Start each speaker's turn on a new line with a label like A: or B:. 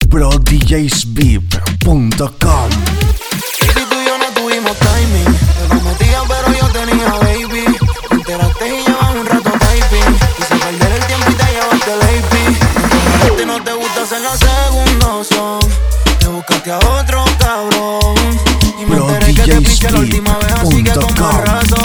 A: BroDJsVip.com.
B: Baby, tú y yo no tuvimos timing. Te prometía, pero yo tenía baby. Te enteraste y llevas un rato typing. Quise perder el tiempo y te llevaste lady. Este no te gusta hacer los segundos son. Te buscaste a otro cabrón. Y me enteré que te piché la última vez, así que con más razón.